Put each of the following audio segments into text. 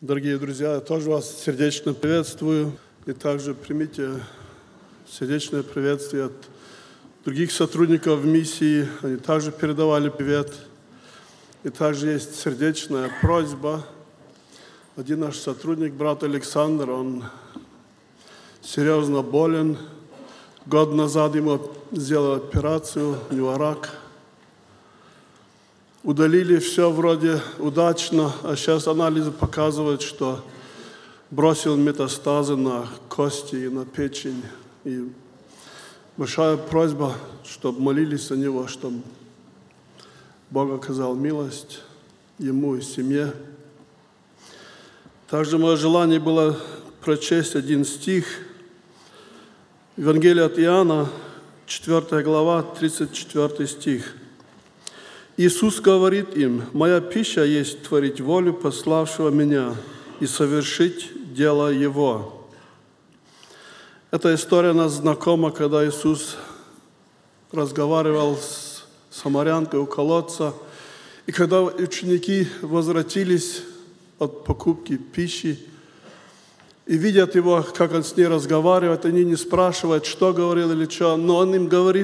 Дорогие друзья, я тоже вас сердечно приветствую. И также примите сердечное приветствие от других сотрудников в миссии. Они также передавали привет. И также есть сердечная просьба. Один наш сотрудник, брат Александр, он серьезно болен. Год назад ему сделали операцию, у него рак. Удалили все вроде удачно, а сейчас анализы показывают, что бросил метастазы на кости и на печень. И большая просьба, чтобы молились о него, чтобы Бог оказал милость ему и семье. Также мое желание было прочесть один стих. Евангелие от Иоанна, 4 глава, 34 стих. Иисус говорит им: «Моя пища есть творить волю пославшего Меня и совершить дело Его». Эта история нас знакома, когда Иисус разговаривал с самарянкой у колодца, и когда ученики возвратились от покупки пищи и видят Его, как Он с ней разговаривает, они не спрашивают, что говорил или что, но Он им говорит: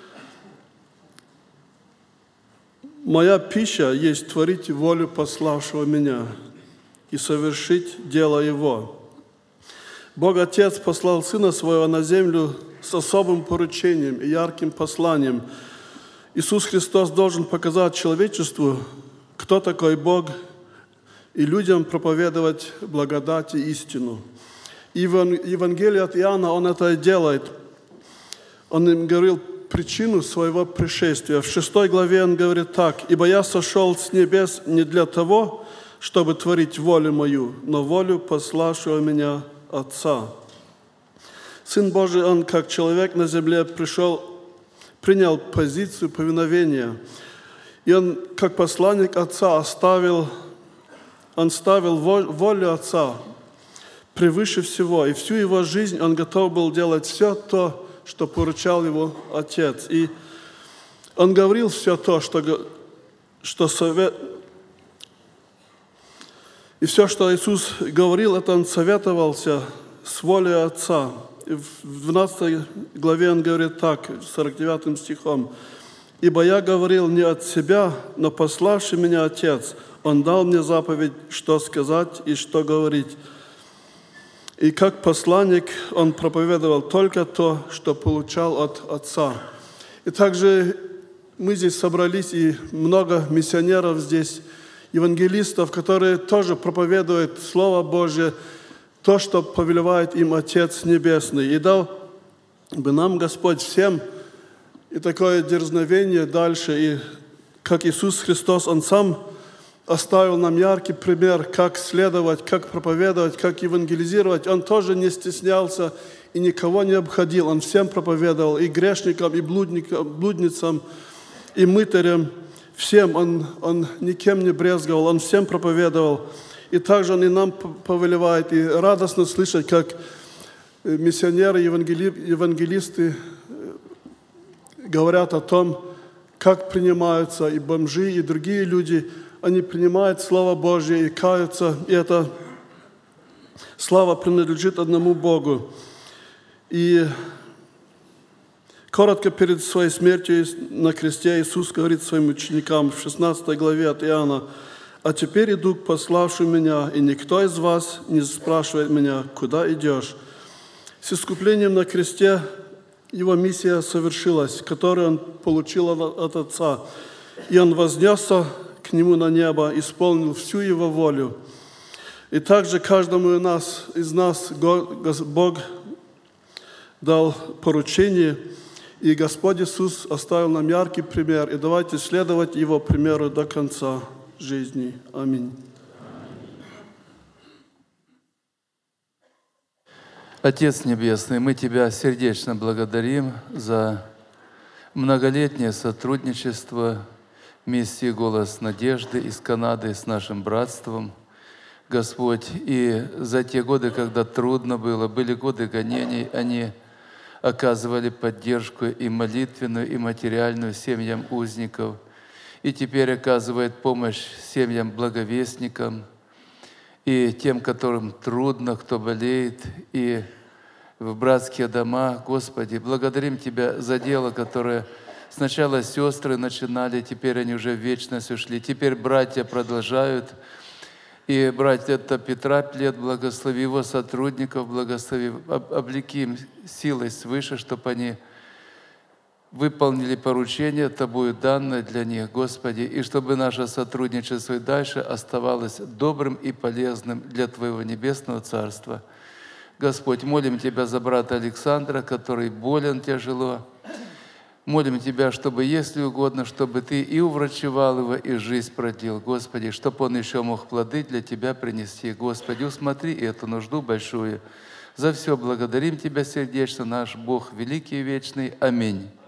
«Моя пища есть творить волю пославшего Меня и совершить дело Его». Бог Отец послал Сына Своего на землю с особым поручением и ярким посланием. Иисус Христос должен показать человечеству, кто такой Бог, и людям проповедовать благодать и истину. И в Евангелии от Иоанна Он это и делает. Он им говорил причину своего пришествия. В 6 главе Он говорит так: «Ибо я сошел с небес не для того, чтобы творить волю Мою, но волю пославшего Меня Отца». Сын Божий, Он как человек на земле принял позицию повиновения. И Он как посланник Отца ставил волю Отца превыше всего. И всю Его жизнь Он готов был делать все то, что поручал Его Отец. И Он говорил все то, И все, что Иисус говорил, это Он советовался с волей Отца. И в 12 главе Он говорит так, 49 стихом: «Ибо я говорил не от себя, но пославший Меня Отец, Он дал мне заповедь, что сказать и что говорить». И как посланник Он проповедовал только то, что получал от Отца. И также мы здесь собрались, и много миссионеров здесь, евангелистов, которые тоже проповедуют Слово Божие, то, что повелевает им Отец Небесный. И дал бы нам Господь всем и такое дерзновение дальше. И как Иисус Христос, Он сам оставил нам яркий пример, как следовать, как проповедовать, как евангелизировать. Он тоже не стеснялся и никого не обходил. Он всем проповедовал, и грешникам, и блудницам, и мытарям. Всем он никем не брезговал, Он всем проповедовал. И также Он и нам повелевает. И радостно слышать, как миссионеры, евангелисты говорят о том, как принимаются и бомжи, и другие люди. Они принимают Слово Божье и каются, и эта слава принадлежит одному Богу. И коротко перед Своей смертью на кресте Иисус говорит Своим ученикам в 16 главе от Иоанна: «А теперь иду к пославшему Меня, и никто из вас не спрашивает Меня, куда идешь». С искуплением на кресте Его миссия совершилась, которую Он получил от Отца. И Он вознесся к Нему на небо, исполнил всю Его волю. И также каждому из нас Бог дал поручение, и Господь Иисус оставил нам яркий пример. И давайте следовать Его примеру до конца жизни. Аминь. Отец Небесный, мы Тебя сердечно благодарим за многолетнее сотрудничество миссии «Голос надежды» из Канады с нашим братством, Господь, и за те годы, когда трудно было, были годы гонений, они оказывали поддержку и молитвенную, и материальную семьям узников, и теперь оказывает помощь семьям-благовестникам. и тем, которым трудно, кто болеет, и в братские дома. Господи, благодарим Тебя за дело, которое сначала сестры начинали, теперь они уже в вечность ушли, теперь братья продолжают. И братья Петра Плет, благослови его сотрудников, благослови, облеки им силой свыше, чтобы они выполнили поручение Тобою данное для них, Господи, и чтобы наше сотрудничество и дальше оставалось добрым и полезным для Твоего Небесного Царства. Господь, молим Тебя за брата Александра, который болен тяжело. Молим Тебя, чтобы, если угодно, чтобы Ты и уврачевал его, и жизнь продлил, Господи, чтобы он еще мог плоды для Тебя принести. Господи, усмотри эту нужду большую. За все благодарим Тебя сердечно, наш Бог великий и вечный. Аминь.